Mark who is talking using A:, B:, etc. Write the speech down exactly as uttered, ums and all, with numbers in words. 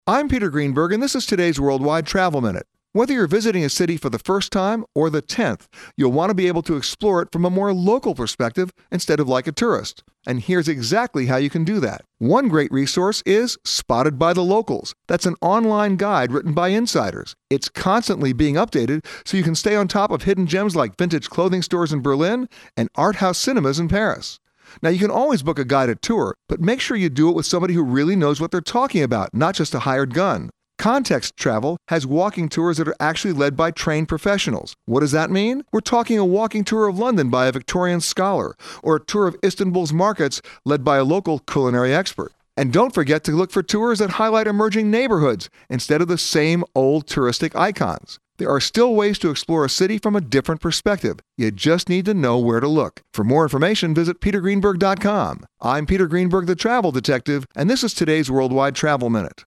A: I'm Peter Greenberg, and this is today's Worldwide Travel Minute. Whether you're visiting a city for the first time or the tenth, you'll want to be able to explore it from a more local perspective instead of like a tourist. And here's exactly how you can do that. One great resource is Spotted by the Locals. That's an online guide written by insiders. It's constantly being updated so you can stay on top of hidden gems like vintage clothing stores in Berlin and art house cinemas in Paris. Now, you can always book a guided tour, but make sure you do it with somebody who really knows what they're talking about, not just a hired gun. Context Travel has walking tours that are actually led by trained professionals. What does that mean? We're talking a walking tour of London by a Victorian scholar, or a tour of Istanbul's markets led by a local culinary expert. And don't forget to look for tours that highlight emerging neighborhoods instead of the same old touristic icons. There are still ways to explore a city from a different perspective. You just need to know where to look. For more information, visit peter greenberg dot com. I'm Peter Greenberg, the Travel Detective, and this is today's Worldwide Travel Minute.